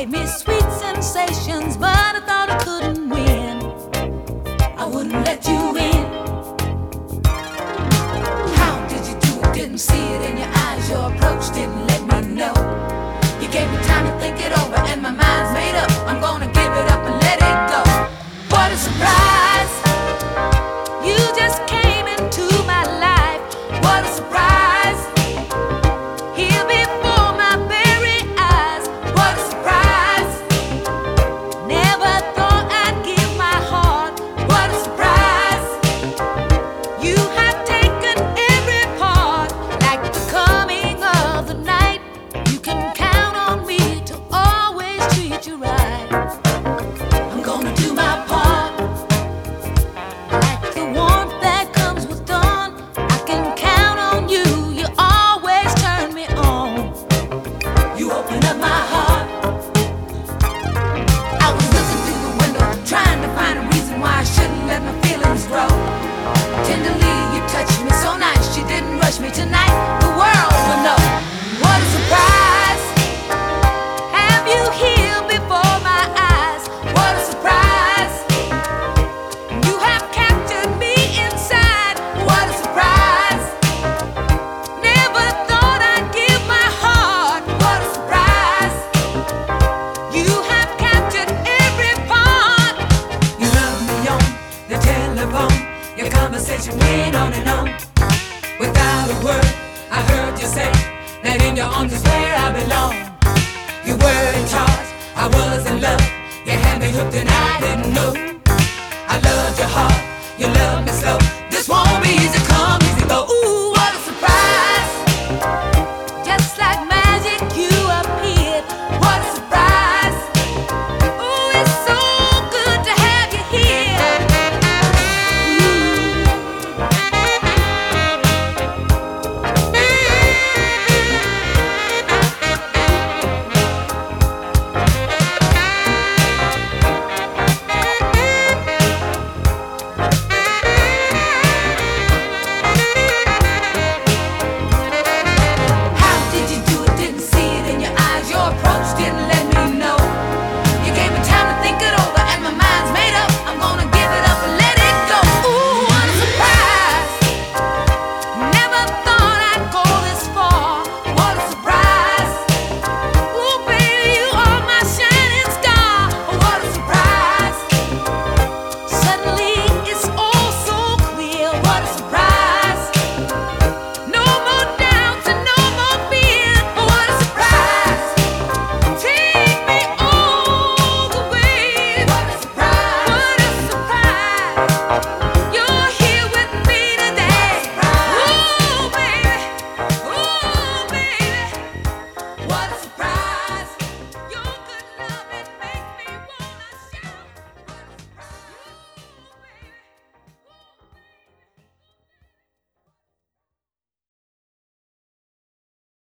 me sweet sensations, but I thought I couldn't win. I wouldn't let you in. How did you do it? Didn't see it in your eyes. Your approach didn't let me know. You gave me time to think it over, and my mind's made up. I'm gonna give it up and let it go. What a surprise! You just came into my life. What a surprise! Here before my very eyes. What a surprise! Never thought I'd give my heart. What a surprise! You have taken every part, like the coming of the night. You can count on me to always treat you right. I'm gonna do my part, like the warmth that comes with dawn. I can count on you. You always turn me on. You open up my heart. I was looking through the window, trying to find a reason why I shouldn't let my feelings grow. Tenderly, you touched me so nice. You didn't rush me tonight. The world will know. What a surprise! Have you here before my eyes? What a surprise! You have captured me inside. What a surprise! Never thought I'd give my heart. What a surprise! You have captured every part. You love me on the telephone. Your conversation went on and on. Without a word, I heard you say that in your arms is where I belong. You were in charge, I was in love. You had me hooked and I didn't know.